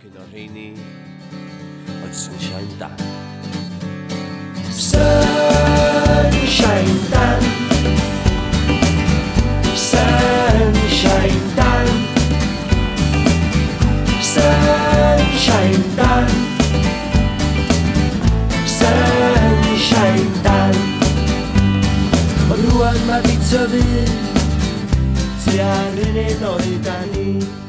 fino a Rini al Sunshine Dan. Sunshine Dan, Sunshine Dan, Sunshine Dan, Sunshine Dan. Ond rwan mae di tyfu tua ar un oed â ni.